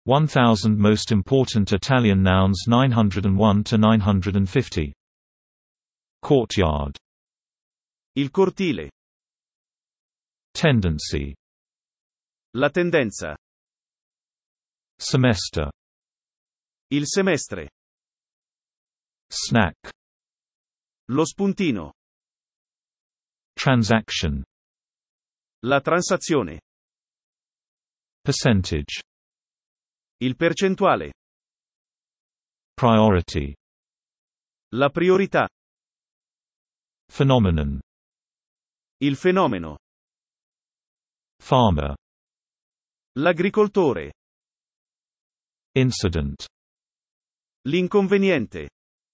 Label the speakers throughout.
Speaker 1: 1000 Most Important Italian Nouns 901 to 950. Courtyard.
Speaker 2: Il cortile.
Speaker 1: Tendency.
Speaker 2: La tendenza.
Speaker 1: Semester.
Speaker 2: Il semestre.
Speaker 1: Snack.
Speaker 2: Lo spuntino.
Speaker 1: Transaction.
Speaker 2: La transazione.
Speaker 1: Percentage.
Speaker 2: Il percentuale.
Speaker 1: Priority.
Speaker 2: La priorità.
Speaker 1: Phenomenon.
Speaker 2: Il fenomeno.
Speaker 1: Farmer.
Speaker 2: L'agricoltore.
Speaker 1: Incident.
Speaker 2: L'inconveniente.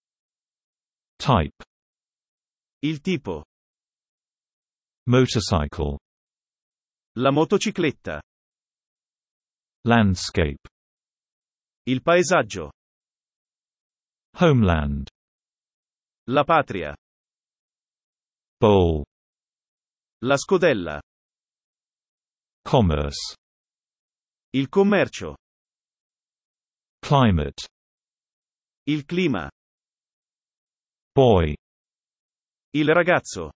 Speaker 1: Type.
Speaker 2: Il tipo.
Speaker 1: Motorcycle.
Speaker 2: La motocicletta.
Speaker 1: Landscape.
Speaker 2: Il paesaggio.
Speaker 1: Homeland.
Speaker 2: La patria.
Speaker 1: Bowl.
Speaker 2: La scodella.
Speaker 1: Commerce.
Speaker 2: Il commercio.
Speaker 1: Climate.
Speaker 2: Il clima.
Speaker 1: Boy.
Speaker 2: Il ragazzo.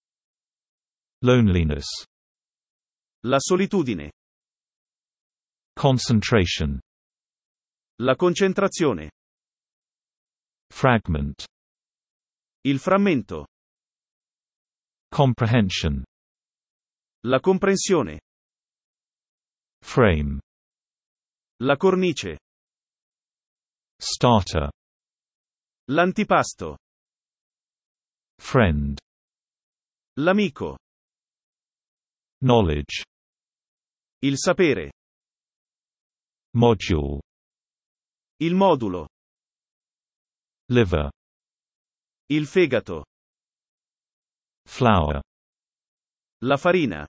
Speaker 1: Loneliness.
Speaker 2: La solitudine.
Speaker 1: Concentration.
Speaker 2: La concentrazione.
Speaker 1: Fragment.
Speaker 2: Il frammento.
Speaker 1: Comprehension.
Speaker 2: La comprensione.
Speaker 1: Frame.
Speaker 2: La cornice.
Speaker 1: Starter.
Speaker 2: L'antipasto.
Speaker 1: Friend.
Speaker 2: L'amico.
Speaker 1: Knowledge.
Speaker 2: Il sapere.
Speaker 1: Module.
Speaker 2: Il modulo.
Speaker 1: Liver.
Speaker 2: Il fegato.
Speaker 1: Flour.
Speaker 2: La farina.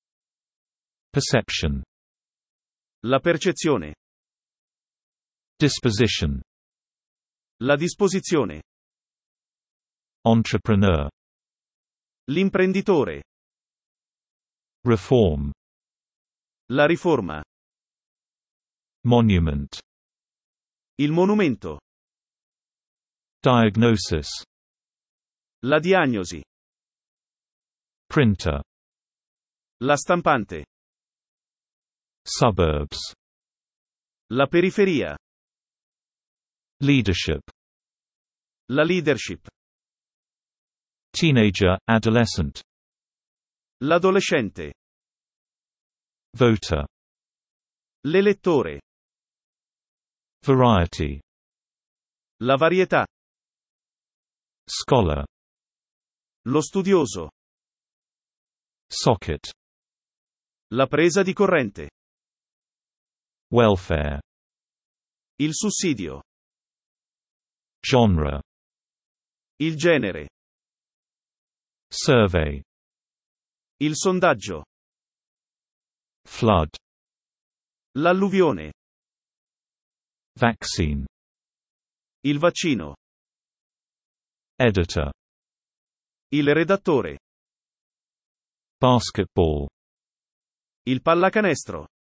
Speaker 1: Perception.
Speaker 2: La percezione.
Speaker 1: Disposition.
Speaker 2: La disposizione.
Speaker 1: Entrepreneur.
Speaker 2: L'imprenditore.
Speaker 1: Reform.
Speaker 2: La riforma.
Speaker 1: Monument.
Speaker 2: Il monumento.
Speaker 1: Diagnosis.
Speaker 2: La diagnosi.
Speaker 1: Printer.
Speaker 2: La stampante.
Speaker 1: Suburbs.
Speaker 2: La periferia.
Speaker 1: Leadership.
Speaker 2: La leadership.
Speaker 1: Teenager, adolescent.
Speaker 2: L'adolescente.
Speaker 1: Voter.
Speaker 2: L'elettore.
Speaker 1: Variety.
Speaker 2: La varietà.
Speaker 1: Scholar.
Speaker 2: Lo studioso.
Speaker 1: Socket.
Speaker 2: La presa di corrente.
Speaker 1: Welfare.
Speaker 2: Il sussidio.
Speaker 1: Genre.
Speaker 2: Il genere.
Speaker 1: Survey.
Speaker 2: Il sondaggio.
Speaker 1: Flood.
Speaker 2: L'alluvione.
Speaker 1: Vaccine.
Speaker 2: Il vaccino.
Speaker 1: Editor.
Speaker 2: Il redattore.
Speaker 1: Basketball.
Speaker 2: Il pallacanestro.